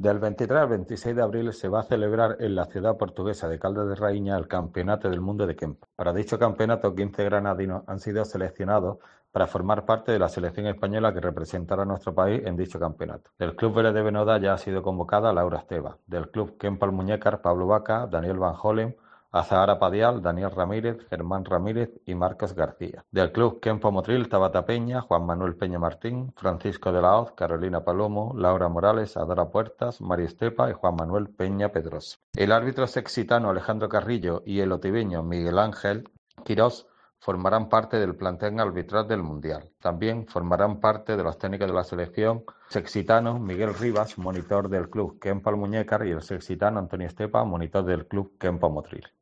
Del 23 al 26 de abril se va a celebrar en la ciudad portuguesa de Caldas de Raíña el Campeonato del Mundo de Kempo. Para dicho campeonato, 15 granadinos han sido seleccionados para formar parte de la selección española que representará a nuestro país en dicho campeonato. Del Club Vélez de Benoda ya ha sido convocada Laura Esteva. Del Club Kempo Almuñécar, Pablo Vaca, Daniel Van Holen, Azahara Padial, Daniel Ramírez, Germán Ramírez y Marcos García. Del Club Kempo Motril, Tabata Peña, Juan Manuel Peña Martín, Francisco de la Hoz, Carolina Palomo, Laura Morales, Adora Puertas, María Estepa y Juan Manuel Peña Pedrosa. El árbitro sexitano Alejandro Carrillo y el otiveño Miguel Ángel Quirós formarán parte del plantel arbitral del Mundial. También formarán parte de los técnicos de la selección sexitano Miguel Rivas, monitor del club Kempo Almuñécar, y el sexitano Antonio Estepa, monitor del club Kempo Motril.